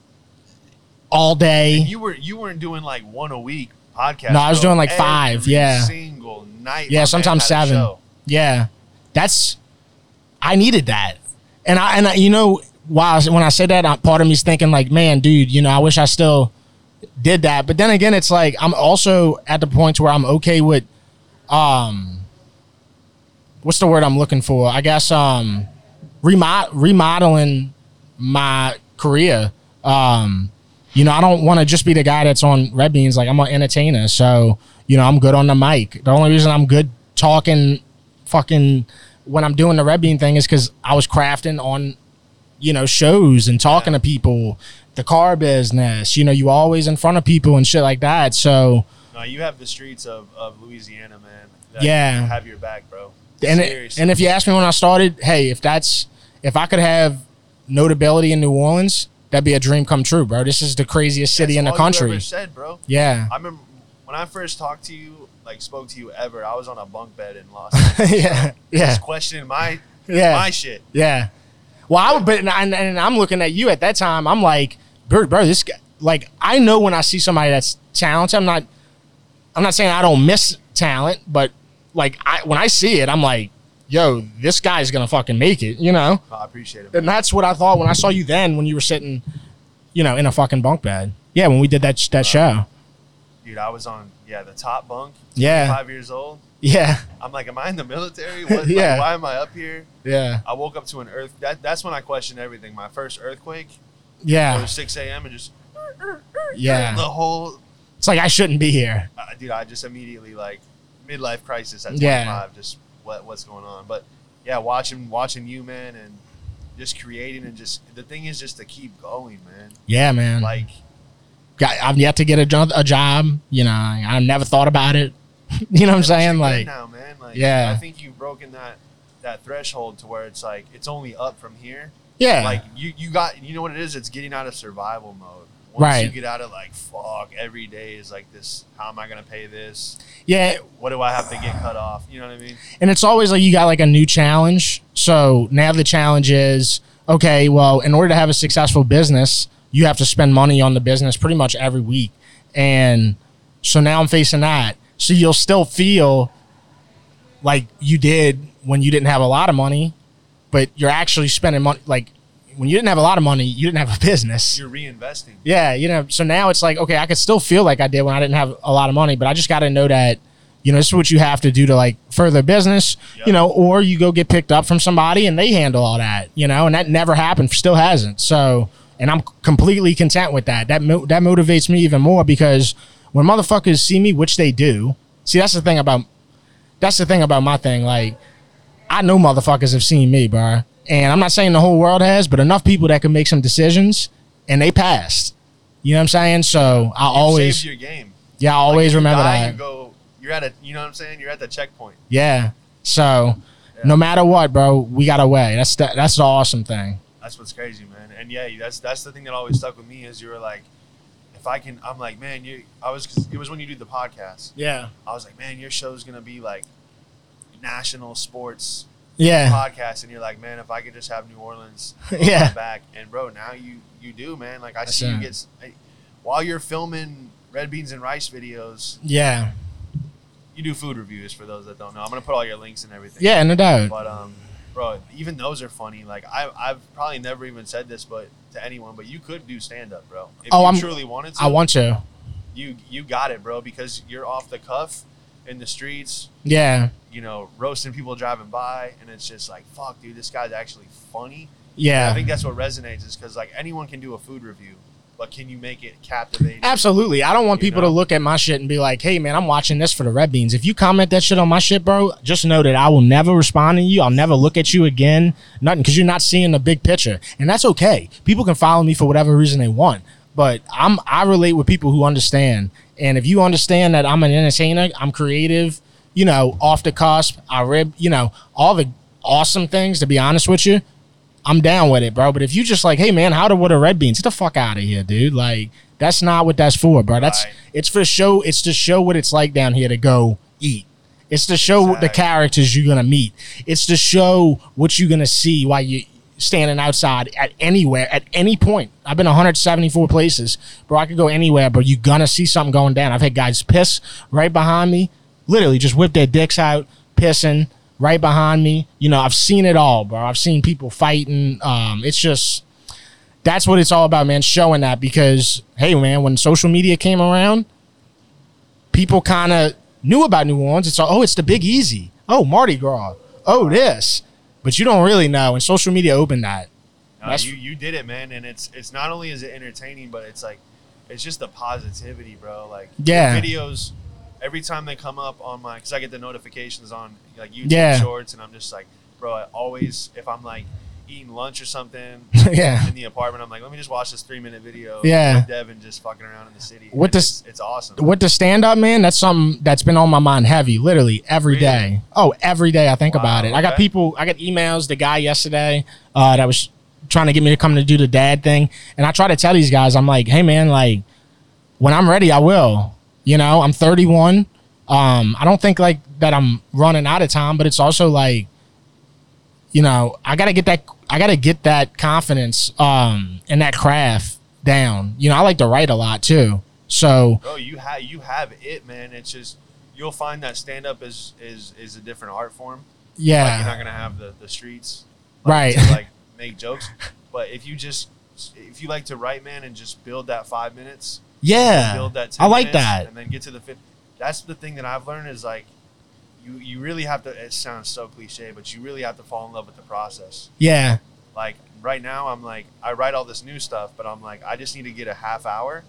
all And day. you were you weren't doing like one a week podcast. No, I was bro. doing like five, Every yeah. single night. Yeah, my man sometimes had a seven. show. Yeah, that's I needed that, and I and I, you know, while when I said that, uh, part of me's thinking like, man, dude, you know, I wish I still did that. But then again, it's like I'm also at the point where I'm okay with, um, what's the word I'm looking for? I guess um, remod- remodeling my career. Um, you know, I don't want to just be the guy that's on Red Beans. Like, I'm an entertainer, so you know, I'm good on the mic. The only reason I'm good talking, fucking, when I'm doing the Red Bean thing is because I was crafting on, you know, shows and talking Yeah. to people, the car business. You know, you always in front of people and shit like that. So, No, you have the streets of, of Louisiana, man. that Yeah. have your back, bro. and it, Seriously. and if you ask me when I started, hey, if that's if I could have notability in New Orleans, that'd be a dream come true, bro. This is the craziest city That's in the all you country. ever said, bro. Yeah. I remember when I first talked to you, like spoke to you ever. I was on a bunk bed in Los Angeles. yeah. Yeah. Just questioning my Yeah. my shit. Yeah. Well, I would, but and, I- and I'm looking at you at that time. I'm like, bro, bro, this guy. Like, I know when I see somebody that's talented. I'm not. I'm not saying I don't miss talent, but like, I when I see it, I'm like, yo, this guy's gonna fucking make it. You know. Oh, I appreciate it. And Man. that's what I thought when I saw you then, when you were sitting, you know, in a fucking bunk bed. Yeah, when we did that that show. Dude, I was on yeah the top bunk. Yeah. Five years old. Yeah. I'm like, am I in the military? What, Yeah. like, why am I up here? Yeah. I woke up to an earth. That that's when I questioned everything. My first earthquake. It Yeah. was six a.m. and just Yeah. the whole. It's like I shouldn't be here. Uh, dude, I just immediately like midlife crisis at Yeah. twenty-five. Just what what's going on? But yeah, watching watching you, man, and just creating and just the thing is just to keep going, man. Yeah, man. Like got, I've yet to get a, jo- a job. You know, I, I never thought about it. You know what I'm saying? Like, now, man. Like, yeah. I think you've broken that that threshold to where it's like it's only up from here. yeah, Like you, you got, you know what it is? It's getting out of survival mode. Once Right. you get out of like, fuck, every day is like this. How am I gonna pay this? yeah. What do I have to get cut off? You know what I mean? And it's always like you got like a new challenge. So now the challenge is, okay, well, in order to have a successful business, you have to spend money on the business pretty much every week. And so now I'm facing that. So you'll still feel like you did when you didn't have a lot of money, but you're actually spending money. Like when you didn't have a lot of money, you didn't have a business. You're reinvesting. Yeah, you know, so now it's like, okay, I could still feel like I did when I didn't have a lot of money, but I just got to know that, you know, this is what you have to do to like further business, Yep. you know, or you go get picked up from somebody and they handle all that, you know, and that never happened, still hasn't. So, and I'm completely content with that. That mo- that motivates me even more because when motherfuckers see me, which they do, see, that's the thing about, that's the thing about my thing. Like, I know motherfuckers have seen me, bro. And I'm not saying the whole world has, but enough people that can make some decisions and they passed. You know what I'm saying? So I You've always, saved your game. yeah, I Like, always if you remember die, that. You go. You're at a. You know what I'm saying? You're at the checkpoint. Yeah. So Yeah. no matter what, bro, we got a way. That's the, that's the awesome thing. That's what's crazy, man. And yeah, that's that's the thing that always stuck with me is you were like, if I can, I'm like, man, you. I was. Cause it was when you did the podcast. Yeah. I was like, man, your show's gonna be like national sports Yeah. podcast, and you're like, man, if I could just have New Orleans on Yeah. my back, and bro, now you you do, man. Like I That's see you it. get s- hey, while you're filming red beans and rice videos, Yeah. you do food reviews for those that don't know. I'm gonna put all your links and everything. Yeah, no doubt. But um, bro, even those are funny. Like I I've probably never even said this, but to anyone, but you could do stand up, bro. If Oh, you I'm- truly wanted to. I want to. you you got it, bro, because you're off the cuff in the streets. Yeah. You know, roasting people driving by, and it's just like, fuck, dude, this guy's actually funny. And I Yeah. think that's what resonates, is because like anyone can do a food review, but can you make it captivating? Absolutely. I don't want You people know? to look at my shit and be like, hey, man, I'm watching this for the red beans. If you comment that shit on my shit, bro, just know that I will never respond to you. I'll never look at you again. Nothing, because you're not seeing the big picture. And that's okay. People can follow me for whatever reason they want. But I'm I relate with people who understand. And if you understand that I'm an entertainer, I'm creative, you know, off the cusp, I rib, you know, all the awesome things, to be honest with you, I'm down with it, bro. But if you just like, hey, man, how to what are red beans? Get the fuck out of here, dude. Like, that's not what that's for, bro. That's Right. it's for show. It's to show what it's like down here to go eat. It's to show the Exactly. characters you're gonna meet. It's to show what you're gonna see while you standing outside at anywhere at any point. I've been one hundred seventy-four places, bro. I could go anywhere, but you're gonna see something going down. I've had guys piss right behind me, literally just whip their dicks out, pissing right behind me. You know, I've seen it all, bro. I've seen people fighting. Um, it's just that's what it's all about, man. Showing that because hey, man, when social media came around, people kind of knew about New Orleans. It's all, oh, it's the Big Easy. Oh, Mardi Gras. Oh, this. But you don't really know. And social media opened that. No, That's- you you did it, man, and it's it's not only is it entertaining, but it's like it's just the positivity, bro. Like your Yeah. videos every time they come up on my, because I get the notifications on like YouTube Yeah. Shorts, and I'm just like, bro, I always if I'm like eating lunch or something Yeah. in the apartment, I'm like, let me just watch this three minute video. Yeah. With Devin just fucking around in the city. What And does- it's, it's awesome. With the stand up, man, that's something that's been on my mind heavy, literally every Really? day. Oh, every day I think Wow, about it. I got okay. people, I got emails, the guy yesterday uh, that was trying to get me to come to do the dad thing. And I try to tell these guys, I'm like, hey, man, like, when I'm ready, I will. You know, I'm thirty-one. Um, I don't think like that I'm running out of time, but it's also like, you know, I gotta get that I gotta get that confidence um and that craft down. You know, I like to write a lot too. So Bro, you have you have it, man. It's just you'll find that stand up is is is a different art form. Like, you're yeah. not gonna have the, the streets, Right. To, like make jokes, but if you just if you like to write, man, and just build that five minutes, Yeah. build that. ten I like minutes, that. and then get to the fifth. That's the thing that I've learned is like, you you really have to. It sounds so cliche, but you really have to fall in love with the process. Yeah. Like right now, I'm like I write all this new stuff, but I'm like I just need to get a half hour,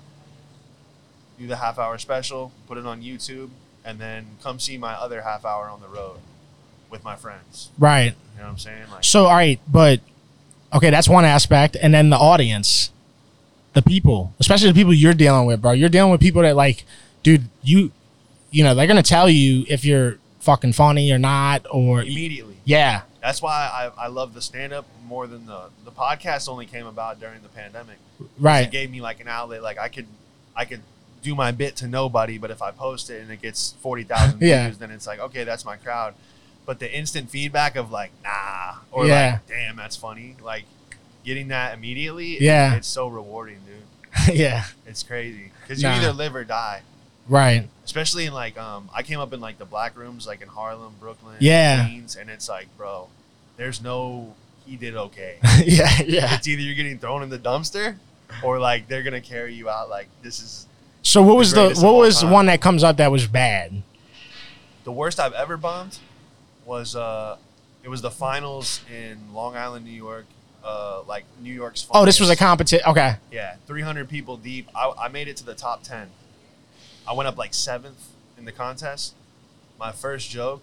do the half hour special, put it on YouTube, and then come see my other half hour on the road with my friends. Right. You know what I'm saying? Like, So all right, but okay, that's one aspect. And then the audience. the people, especially the people you're dealing with, bro. You're dealing with people that like, dude, you, you know, they're gonna tell you if you're fucking funny or not, or Immediately. yeah, That's why I, I love the stand-up more than the the podcast. Only came about during the pandemic. right, It gave me like an outlet. Like I could I could do my bit to nobody, but if I post it and it gets forty thousand Yeah. views, then it's like, okay, that's my crowd. But the instant feedback of like, nah, or Yeah. like, damn, that's funny. Like getting that immediately, Yeah. it, it's so rewarding, dude. yeah, It's crazy because you Nah. either live or die. right, Especially in like, um, I came up in like the black rooms, like in Harlem, Brooklyn, Yeah. Queens, and it's like, bro, there's no he did okay. yeah, yeah. It's either you're getting thrown in the dumpster, or like they're gonna carry you out. Like this is So what was the greatest of what all was time. one that comes up that was bad? the worst I've ever bombed. Was uh, it was the finals in Long Island, New York. Uh, like New York's. Oh, this was a Funniest. competition. Okay, Yeah, three hundred people deep. I, I made it to the top ten. I went up like seventh in the contest. My first joke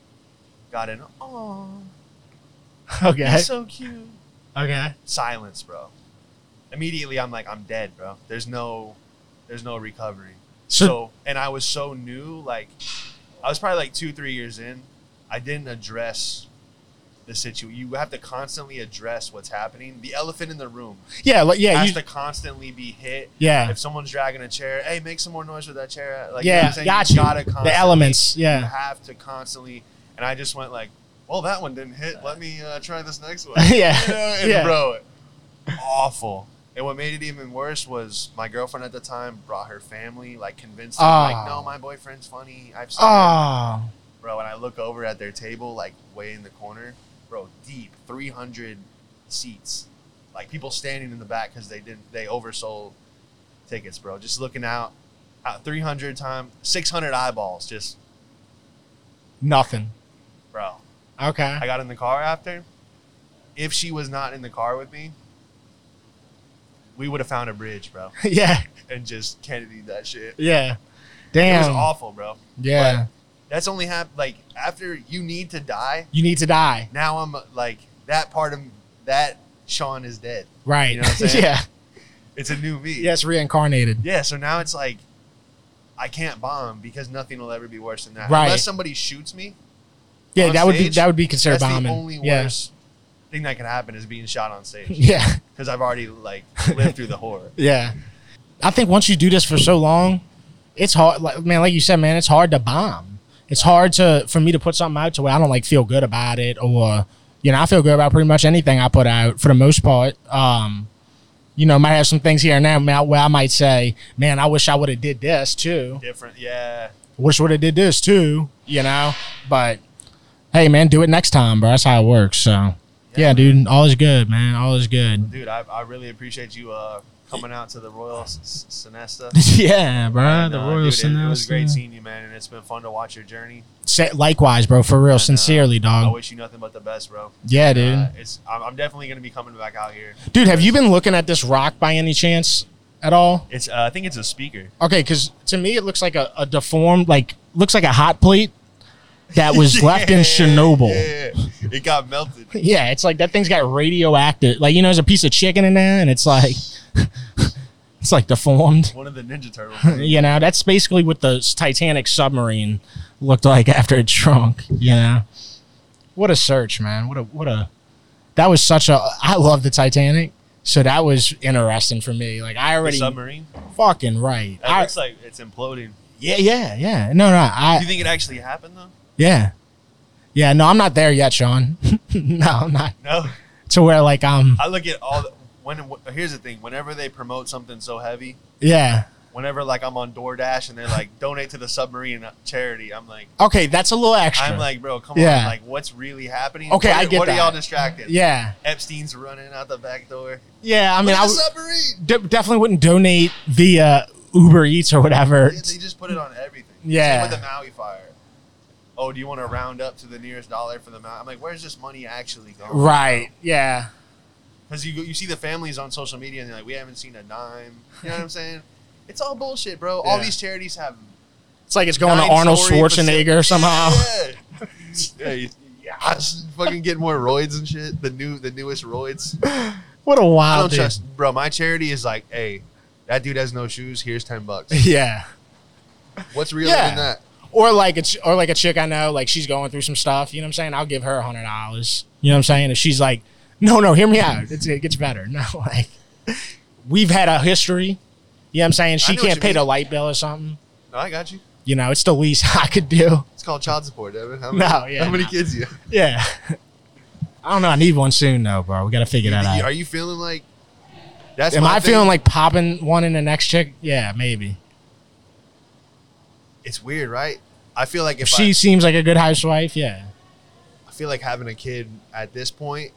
got an oh, okay, he's so cute. okay. Silence, bro. Immediately, I'm like, I'm dead, bro. There's no, there's no recovery. So, So, and I was so new. Like, I was probably like two, three years in. I didn't address the situation. You have to constantly address what's happening. The elephant in the room yeah, like, yeah, has you, to constantly be hit. yeah, If someone's dragging a chair, hey, make some more noise with that chair. Like, you know what yeah. I'm saying? Got you. you. Gotta constantly, The elements. You Yeah, have to constantly. And I just went like, well, that one didn't hit. Let me uh, try this next one. Yeah. You know? And Yeah. bro, awful. And what made it even worse was my girlfriend at the time brought her family, like convinced them, Oh. like, no, my boyfriend's funny. I've seen him. oh, Bro, and I look over at their table, like way in the corner, bro, deep, three hundred seats. Like people standing in the back because they didn't, they oversold tickets, bro. Just looking out, out three hundred times, six hundred eyeballs, just, nothing. bro. Okay, I got in the car after. If she was not in the car with me, we would have found a bridge, bro, yeah, and just Kennedy that shit. yeah. It was Damn. awful, bro. Yeah, That's only hap- like after you need to die. you need to die. Now I'm like that part of that Sean is dead. Right. You know what I'm saying? yeah. It's a new me. Yes, reincarnated. Yeah. So now it's like I can't bomb because nothing will ever be worse than that. Right. Unless somebody shoots me. Yeah, on that would be stage, that would be considered That's bombing. the only yeah. worst thing that can happen is being shot on stage. Yeah. Because I've already like lived through the horror. Yeah. I think once you do this for so long, it's hard. Like man, like you said, man, it's hard to bomb. It's hard to for me to put something out to where I don't like feel good about it, or you know, I feel good about pretty much anything I put out for the most part. Um, you know, might have some things here and there where I might say, man, I wish I would have did this too. Different. Yeah. Wish would have did this too. You know, but hey, man, do it next time, bro. That's how it works. So yeah, Yeah, dude, all is good, man. All is good. Dude, I, I really appreciate you uh, coming out to the Royal S- S- Sinesta. yeah, bro. And, The uh, Royal dude, it, it was Sinesta. great seeing you, man, and it's been fun to watch your journey. Sa- Likewise, bro. For real, And, uh, sincerely, I dog. wish you nothing but the best, bro. Yeah, dude. Uh, it's I'm, I'm definitely gonna be coming back out here. Dude, have you been looking at this rock by any chance at all? It's uh, I think it's a speaker. Okay, because to me it looks like a, a deformed, like looks like a hot plate that was left in Yeah, Chernobyl. Yeah, it got melted. Yeah, it's like that thing's got radioactive. Like you know, there's a piece of chicken in there, and it's like it's like deformed. One of the Ninja Turtles. You know, that's basically what the Titanic submarine looked like after it shrunk. You know, what a search, man. What a what a that was such a. I love the Titanic, so that was interesting for me. Like I The already submarine. fucking right. That I, looks like it's imploding. yeah, yeah, yeah. No, no, Do I you think it actually happened though? yeah, yeah. No, I'm not there yet, Sean. no, I'm not No. to where like um I look at all. The, when here's the thing: whenever they promote something so heavy, yeah. whenever like I'm on DoorDash and they're like donate to the submarine charity, I'm like, Okay, that's a little extra. I'm like, bro, come Yeah. on, like what's really happening? Okay, what, I are- get What that. are y'all distracted? yeah, Epstein's running out the back door. yeah. I mean, Look I at the w- submarine. de- definitely wouldn't donate via Uber Eats or whatever. Yeah, they just put it on everything. Yeah. Same with the Maui fire. Oh, do you want to round up to the nearest dollar for the Maui? I'm like, where's this money actually going? Right. Yeah. Because you you see the families on social media and they're like, we haven't seen a dime. You know what I'm saying? It's all bullshit, bro. All Yeah. these charities have It's like it's going to Arnold nine-story Schwarzenegger facilities. somehow. Yeah. yeah, you- yeah, just fucking get more roids and shit. The new, the newest roids. What a I wild don't dude. trust, bro. My charity is like, hey, that dude has no shoes. Here's ten bucks. Yeah. What's realer Yeah. than that? Or like a ch- or like a chick I know, like she's going through some stuff. You know what I'm saying? I'll give her a hundred dollars. You know what I'm saying? If she's like, no, no, hear me out. It's, it gets better. No, like we've had a history. You know what I'm saying? She know what can't you pay mean. the light bill or something. No, I got you. You know, it's the least I could do. It's called child support, Devin. How No, many, yeah, How many no. kids you? Yeah. I don't know. I need one soon though, bro. We got to figure that out. Are you feeling like? That's Am my I thing. feeling like popping one in the next chick? Yeah, maybe. It's weird, right? I feel like if If she I, seems like a good housewife, yeah. I feel like having a kid at this point.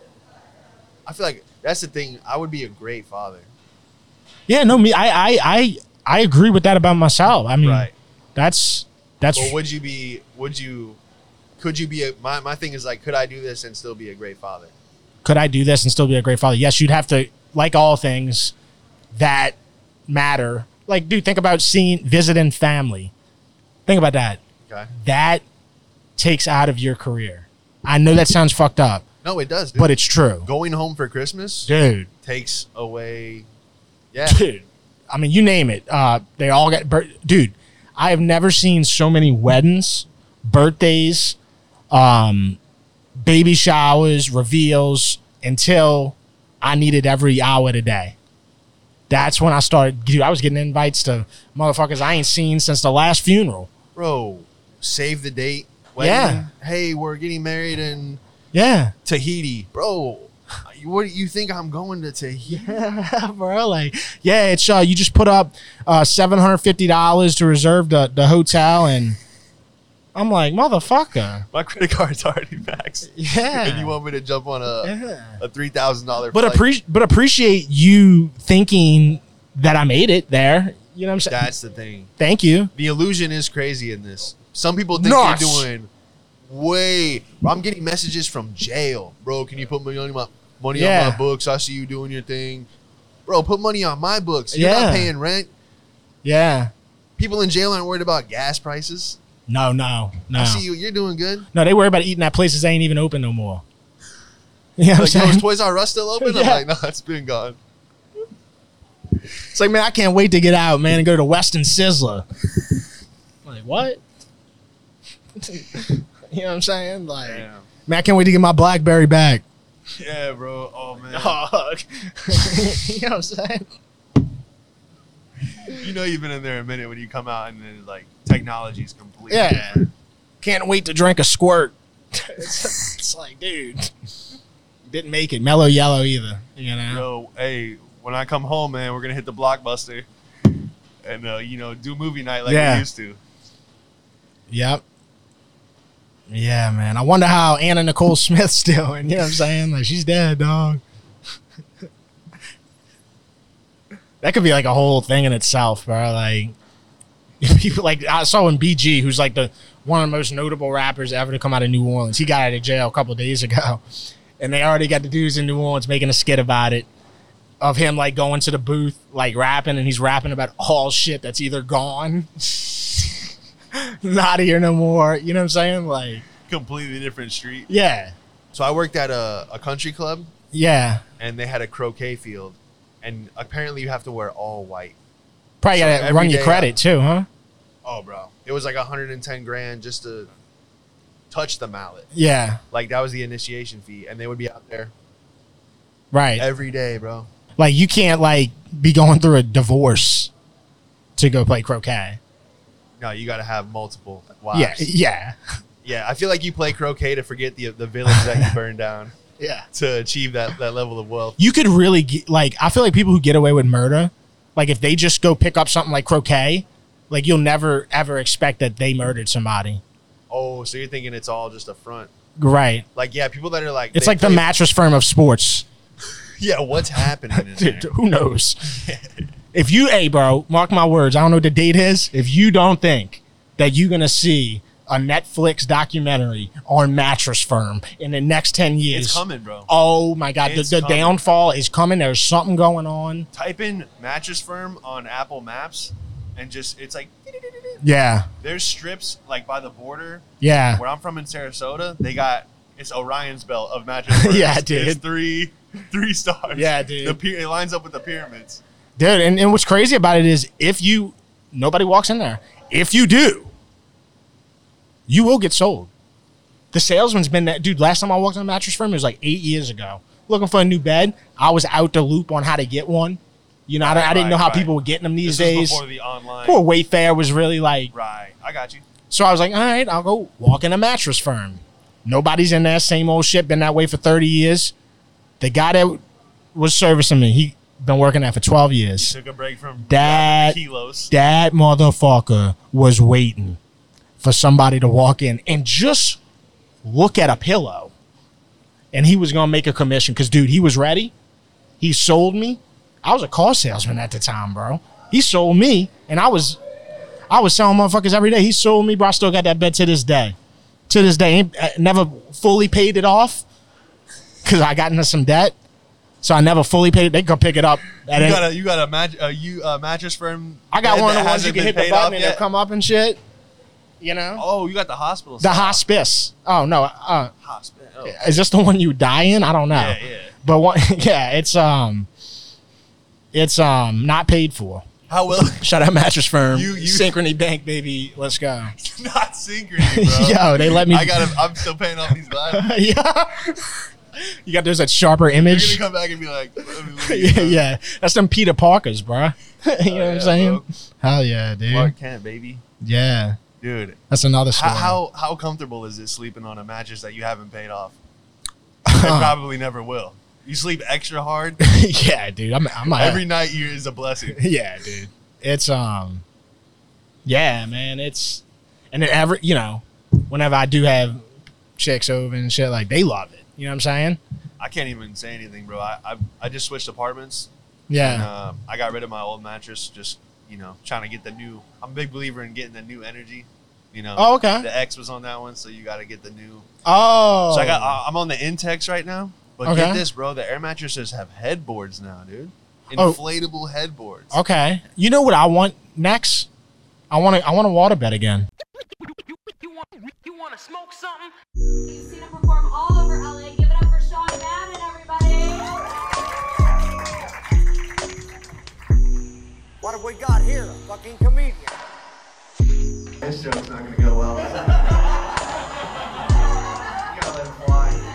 I feel like that's the thing. I would be a great father. Yeah, no, me, I, I, I, I agree with that about myself. I mean, Right. that's that's But would you be? Would you? Could you be a? My my thing is like, could I do this and still be a great father? could I do this and still be a great father? Yes, you'd have to, like all things that matter. Like, dude, think about seeing, visiting family. Think about that. Okay. That takes out of your career. I know that sounds fucked up, No, it does. Dude. but it's true. Going home for Christmas Dude, takes away. Yeah. dude. I mean, you name it. Uh, they all get, bir- dude, I have never seen so many weddings, birthdays, um, baby showers, reveals until I needed every hour of the day. That's when I started, dude, I was getting invites to motherfuckers I ain't seen since the last funeral. Bro, save the date. Wedding. Yeah. Hey, we're getting married in Yeah. Tahiti, bro. What do you think I'm going to Tahiti? Yeah, bro. Like, yeah, it's uh, you just put up uh, seven hundred fifty dollars to reserve the, the hotel, and I'm like, motherfucker. My credit card's already maxed. Yeah. And you want me to jump on a Yeah. a three thousand dollar But flight? appreciate, but appreciate you thinking that I made it there. You know what I'm saying? That's the thing. Thank you. The illusion is crazy in this. Some people think Nuts. you're doing way. Bro, I'm getting messages from jail, bro. Can you put money on my money Yeah. on my books? I see you doing your thing, bro. Put money on my books. You're Yeah. not paying rent. Yeah. People in jail aren't worried about gas prices. No, no, no. I see you. You're doing good. No, they worry about eating at places that ain't even open no more. You know what I'm Like, yo, saying? is Toys R Us still open? Yeah. I'm like, no, it's been gone. It's like, man, I can't wait to get out, man, and go to Weston Sizzler. I'm like, what? You know what I'm saying? Like, man, I can't wait to get my BlackBerry back. Yeah, bro. Oh man. Dog. You know what I'm saying? You know you've been in there a minute when you come out and then like technology's complete. Yeah. Can't wait to drink a squirt. it's, it's like, dude, didn't make it. Mellow yellow either. You know? Yo, hey, when I come home, man, we're gonna hit the Blockbuster and uh, you know, do movie night like Yeah. we used to. Yep. Yeah, man. I wonder how Anna Nicole Smith's doing. You know what I'm saying? Like, she's dead, dog. That could be like a whole thing in itself, bro. Like, people like I saw in B G, who's like the one of the most notable rappers ever to come out of New Orleans. He got out of jail a couple days ago, and they already got the dudes in New Orleans making a skit about it, of him like going to the booth, like rapping, and he's rapping about all shit that's either gone, not here no more. You know what I'm saying? Like, Completely different street. yeah, So I worked at a, a country club yeah. and they had a croquet field, and apparently you have to wear all white. Probably So gotta every run your day credit too, huh? Oh, bro, it was like one hundred ten grand just to touch the mallet. Yeah, Like that was the initiation fee, and they would be out there right. every day, bro. Like, you can't like be going through a divorce to go play croquet. No, you got to have multiple Yeah, wives. yeah, Yeah, I feel like you play croquet to forget the the village that you burned down yeah. to achieve that, that level of wealth. You could really get, like, I feel like people who get away with murder, like if they just go pick up something like croquet, like you'll never ever expect that they murdered somebody. Oh, so you're thinking it's all just a front? Right. Like, yeah, people that are like, It's they like the play- mattress firm of sports. Yeah, what's happening in Dude, there? who knows? If you, hey, bro, mark my words. I don't know what the date is. If you don't think that you're gonna see a Netflix documentary on Mattress Firm in the next ten years, It's coming, bro. oh my God, the, It's the coming. downfall is coming. There's something going on. Type in mattress firm on Apple Maps, and just it's like Yeah, there's strips like by the border yeah. where I'm from in Sarasota. They got it's Orion's belt of mattress firms. Yeah, dude. It's three. Three stars. Yeah, dude. The py- it lines up with the pyramids. Dude, and, and what's crazy about it is if you, nobody walks in there. If you do, you will get sold. The salesman's been that, dude, last time I walked in a mattress firm, it was like eight years ago. Looking for a new bed. I was out the loop on how to get one. You know, I, I didn't Right, know how right. people were getting them these This was days. before the online. Poor Wayfair was really like, Right. I got you. so I was like, all right, I'll go walk in a mattress firm. Nobody's in there, same old shit, been that way for thirty years. The guy that was servicing me, he been working there for twelve years. Took a break from That- kilos. That motherfucker was waiting for somebody to walk in and just look at a pillow. And he was going to make a commission because, dude, he was ready. He sold me. I was a car salesman at the time, bro. He sold me, and I was I was selling motherfuckers every day. He sold me, bro. I still got that bed to this day. To this day, I never fully paid it off because I got into some debt. So I never fully paid it. They can pick it up. At You any- got a you got a, mat- a you uh, mattress firm. I got bed one that of the ones you hasn't can been hit the paid button off and yet? it'll come up and shit. You know? Oh, you got the hospital. The style. hospice. Oh, no. Uh, Hospice. Oh. is this the one you die in? I don't know. Yeah, yeah. But one, yeah, it's um, it's um, not paid for. How will Shout out mattress firm. You- you- Synchrony Bank, baby. Let's go. not synchrony, bro? Yo, they let me. I got. I'm still paying off these glasses. Yeah. You got those that sharper You're image. gonna come back and be like, let me look at you, yeah, bro. yeah. That's them Peter Parkers, bro. you know what yeah, I'm saying? bro. Hell yeah, dude. Clark Kent, baby. Yeah, Dude, that's another story. how, how how comfortable is it sleeping on a mattress that you haven't paid off? And probably never will. You sleep extra hard. yeah, dude. I'm. I'm a, Every night you is a blessing. yeah, dude. It's um, yeah, man. It's and then every you know, whenever I do have chicks over and shit, like they love it. You know what I'm saying? I can't even say anything, bro. I I, I just switched apartments. And, Yeah. uh, I got rid of my old mattress. Just you know, trying to get the new. I'm a big believer in getting the new energy. You know. Oh, okay. The X was on that one, so you got to get the new. Oh. So I got. Uh, I'm on the Intex right now. But Okay. get this, bro. The air mattresses have headboards now, dude. Oh. Inflatable headboards. Okay. You know what I want next? I want to. I want a waterbed again. You, you, want, you want to smoke something? You've seen him perform all over L A. Give it up for Sean Madden, everybody. What have we got here? A fucking comedian. This joke's not gonna go well. You gotta let it fly.